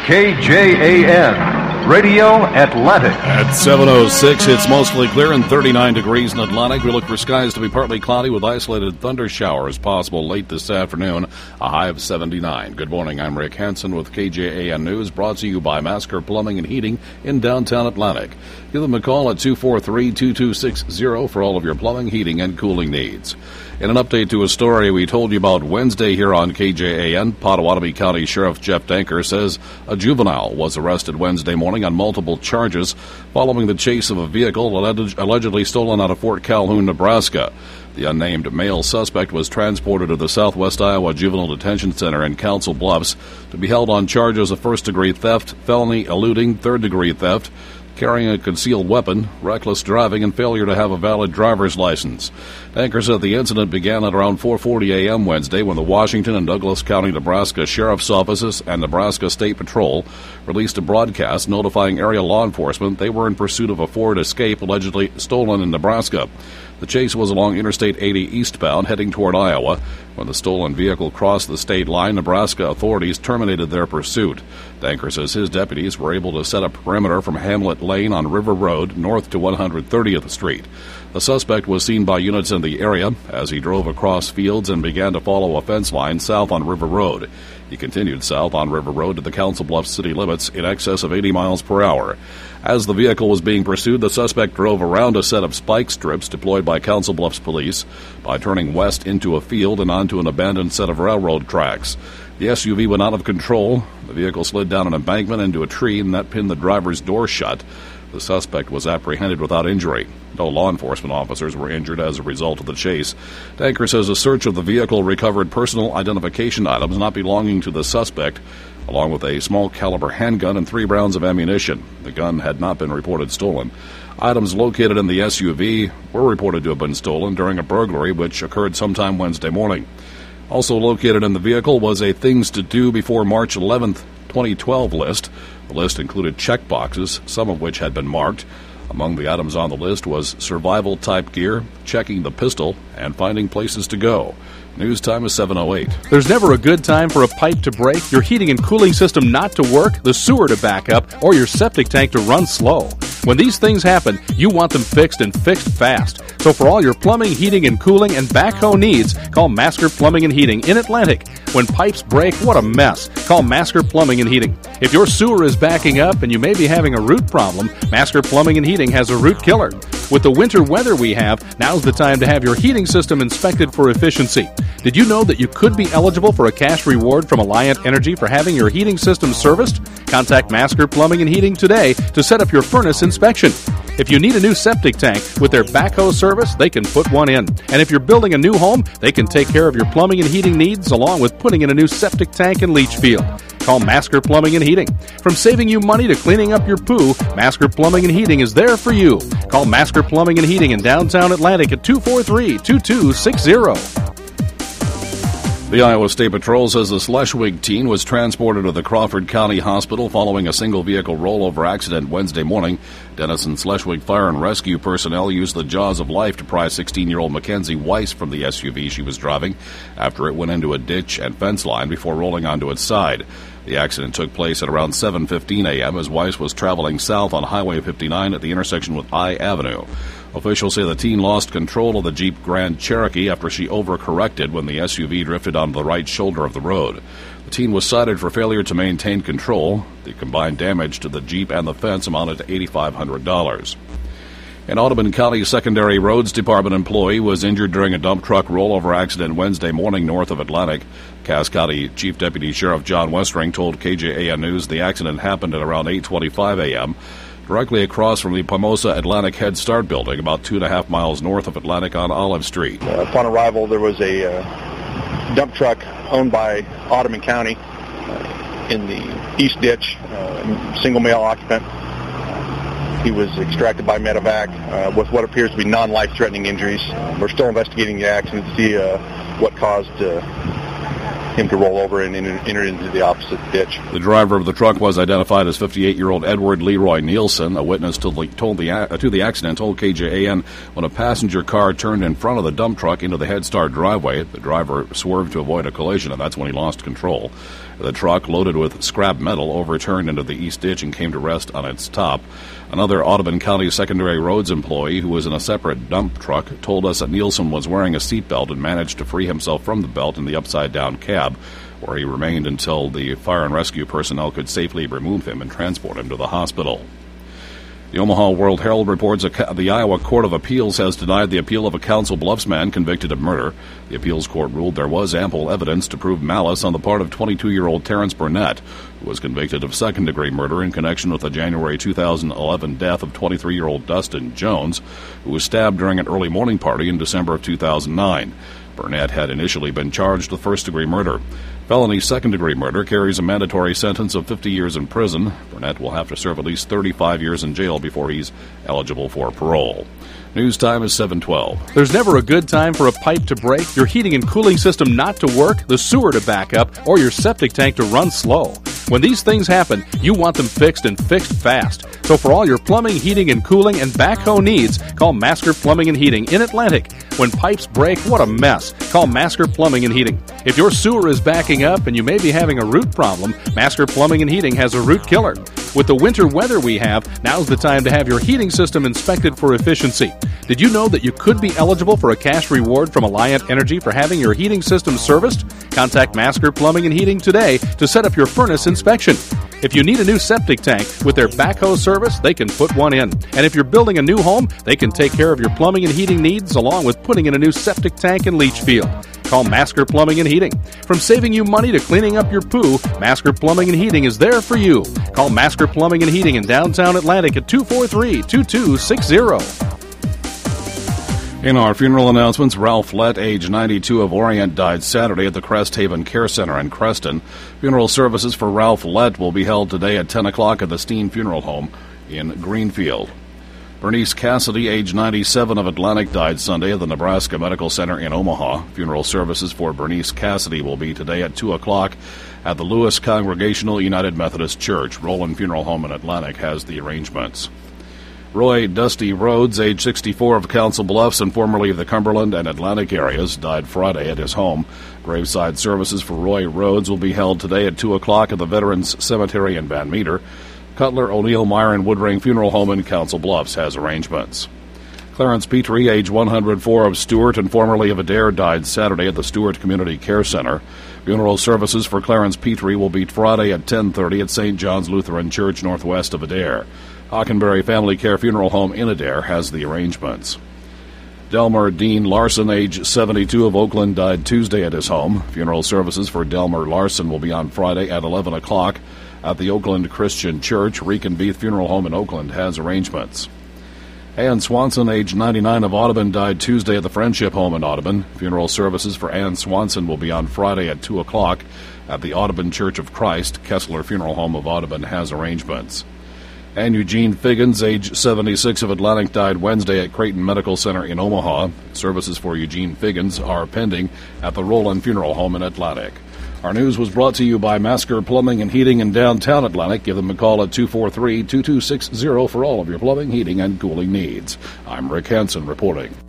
KJAN, Radio Atlantic. At 7:06, it's mostly clear and 39 degrees in Atlantic. We look for skies to be partly cloudy with isolated thunder showers possible late this afternoon, a high of 79. Good morning, I'm Rick Hansen with KJAN News, brought to you by Masker Plumbing and Heating in downtown Atlantic. Give them a call at 243-2260 for all of your plumbing, heating, and cooling needs. In an update to a story we told you about Wednesday here on KJAN, Pottawatomie County Sheriff Jeff Danker says a juvenile was arrested Wednesday morning on multiple charges following the chase of a vehicle allegedly stolen out of Fort Calhoun, Nebraska. The unnamed male suspect was transported to the Southwest Iowa Juvenile Detention Center in Council Bluffs to be held on charges of first-degree theft, felony eluding, third-degree theft, carrying a concealed weapon, reckless driving, and failure to have a valid driver's license. Danker said the incident began at around 4:40 a.m. Wednesday when the Washington and Douglas County, Nebraska Sheriff's Offices and Nebraska State Patrol released a broadcast notifying area law enforcement they were in pursuit of a Ford Escape allegedly stolen in Nebraska. The chase was along Interstate 80 eastbound, heading toward Iowa. When the stolen vehicle crossed the state line, Nebraska authorities terminated their pursuit. Danker says his deputies were able to set a perimeter from Hamlet Lane on River Road north to 130th Street. The suspect was seen by units in the area as he drove across fields and began to follow a fence line south on River Road. He continued south on River Road to the Council Bluffs city limits in excess of 80 miles per hour. As the vehicle was being pursued, the suspect drove around a set of spike strips deployed by Council Bluffs police by turning west into a field and onto an abandoned set of railroad tracks. The SUV went out of control. The vehicle slid down an embankment into a tree, and that pinned the driver's door shut. The suspect was apprehended without injury. No law enforcement officers were injured as a result of the chase. Danker says a search of the vehicle recovered personal identification items not belonging to the suspect, along with a small-caliber handgun and 3 rounds of ammunition. The gun had not been reported stolen. Items located in the SUV were reported to have been stolen during a burglary which occurred sometime Wednesday morning. Also located in the vehicle was a Things to Do Before March 11th, 2012 list. The list included check boxes, some of which had been marked. Among the items on the list was survival-type gear, checking the pistol, and finding places to go. News time is 7:08. There's never a good time for a pipe to break, your heating and cooling system not to work, the sewer to back up, or your septic tank to run slow. When these things happen, you want them fixed and fixed fast. So for all your plumbing, heating, and cooling and backhoe needs, call Masker Plumbing and Heating in Atlantic. When pipes break, what a mess. Call Masker Plumbing and Heating. If your sewer is backing up and you may be having a root problem, Masker Plumbing and Heating has a root killer. With the winter weather we have, now's the time to have your heating system inspected for efficiency. Did you know that you could be eligible for a cash reward from Alliant Energy for having your heating system serviced? Contact Masker Plumbing and Heating today to set up your furnace inspection. If you need a new septic tank, with their backhoe service, they can put one in. And if you're building a new home, they can take care of your plumbing and heating needs along with putting in a new septic tank and leach field. Call Masker Plumbing and Heating. From saving you money to cleaning up your poo, Masker Plumbing and Heating is there for you. Call Masker Plumbing and Heating in downtown Atlantic at 243-2260. The Iowa State Patrol says the Schleswig teen was transported to the Crawford County Hospital following a single-vehicle rollover accident Wednesday morning. Denison Schleswig Fire and Rescue personnel used the jaws of life to pry 16-year-old Mackenzie Weiss from the SUV she was driving after it went into a ditch and fence line before rolling onto its side. The accident took place at around 7:15 a.m. as Weiss was traveling south on Highway 59 at the intersection with I Avenue. Officials say the teen lost control of the Jeep Grand Cherokee after she overcorrected when the SUV drifted onto the right shoulder of the road. The teen was cited for failure to maintain control. The combined damage to the Jeep and the fence amounted to $8,500. An Audubon County Secondary Roads Department employee was injured during a dump truck rollover accident Wednesday morning north of Atlantic. Cass County Chief Deputy Sheriff John Westring told KJAN News the accident happened at around 8:25 a.m., directly across from the Pomosa Atlantic Head Start building, about 2.5 miles north of Atlantic on Olive Street. Upon arrival, there was a dump truck owned by Audubon County in the east ditch, single male occupant. He was extracted by medevac with what appears to be non-life-threatening injuries. We're still investigating the accident to see what caused him to roll over and enter into the opposite ditch. The driver of the truck was identified as 58-year-old Edward Leroy Nielsen. A witness to the accident told KJAN when a passenger car turned in front of the dump truck into the Head Start driveway, the driver swerved to avoid a collision, and that's when he lost control. The truck, loaded with scrap metal, overturned into the east ditch and came to rest on its top. Another Audubon County Secondary Roads employee who was in a separate dump truck told us that Nielsen was wearing a seatbelt and managed to free himself from the belt in the upside-down cab, where he remained until the fire and rescue personnel could safely remove him and transport him to the hospital. The Omaha World Herald reports the Iowa Court of Appeals has denied the appeal of a Council Bluffs man convicted of murder. The appeals court ruled there was ample evidence to prove malice on the part of 22-year-old Terrence Burnett, who was convicted of second-degree murder in connection with the January 2011 death of 23-year-old Dustin Jones, who was stabbed during an early morning party in December of 2009. Burnett had initially been charged with first-degree murder. Felony second-degree murder carries a mandatory sentence of 50 years in prison. Burnett will have to serve at least 35 years in jail before he's eligible for parole. News time is 7:12. There's never a good time for a pipe to break, your heating and cooling system not to work, the sewer to back up, or your septic tank to run slow. When these things happen, you want them fixed and fixed fast. So for all your plumbing, heating, and cooling, and backhoe needs, call Masker Plumbing and Heating in Atlantic. When pipes break, what a mess. Call Masker Plumbing and Heating. If your sewer is backing up and you may be having a root problem, Masker Plumbing and Heating has a root killer. With the winter weather we have, now's the time to have your heating system inspected for efficiency. Did you know that you could be eligible for a cash reward from Alliant Energy for having your heating system serviced? Contact Masker Plumbing and Heating today to set up your furnace inspection. If you need a new septic tank, with their backhoe service, they can put one in. And if you're building a new home, they can take care of your plumbing and heating needs along with putting in a new septic tank and leach field. Call Masker Plumbing and Heating. From saving you money to cleaning up your poo, Masker Plumbing and Heating is there for you. Call Masker Plumbing and Heating in downtown Atlantic at 243-2260. In our funeral announcements, Ralph Lett, age 92, of Orient, died Saturday at the Crest Haven Care Center in Creston. Funeral services for Ralph Lett will be held today at 10 o'clock at the Steen Funeral Home in Greenfield. Bernice Cassidy, age 97, of Atlantic, died Sunday at the Nebraska Medical Center in Omaha. Funeral services for Bernice Cassidy will be today at 2 o'clock at the Lewis Congregational United Methodist Church. Roland Funeral Home in Atlantic has the arrangements. Roy Dusty Rhodes, age 64, of Council Bluffs and formerly of the Cumberland and Atlantic areas, died Friday at his home. Graveside services for Roy Rhodes will be held today at 2 o'clock at the Veterans Cemetery in Van Meter. Cutler, O'Neill, Meyer, and Woodring Funeral Home in Council Bluffs has arrangements. Clarence Petrie, age 104, of Stewart and formerly of Adair, died Saturday at the Stewart Community Care Center. Funeral services for Clarence Petrie will be Friday at 10:30 at St. John's Lutheran Church northwest of Adair. Hockenberry Family Care Funeral Home in Adair has the arrangements. Delmer Dean Larson, age 72, of Oakland, died Tuesday at his home. Funeral services for Delmer Larson will be on Friday at 11 o'clock at the Oakland Christian Church. Rican Beath Funeral Home in Oakland has arrangements. Ann Swanson, age 99, of Audubon, died Tuesday at the Friendship Home in Audubon. Funeral services for Ann Swanson will be on Friday at 2 o'clock at the Audubon Church of Christ. Kessler Funeral Home of Audubon has arrangements. And Eugene Figgins, age 76, of Atlantic, died Wednesday at Creighton Medical Center in Omaha. Services for Eugene Figgins are pending at the Roland Funeral Home in Atlantic. Our news was brought to you by Masker Plumbing and Heating in downtown Atlantic. Give them a call at 243-2260 for all of your plumbing, heating, and cooling needs. I'm Rick Hansen reporting.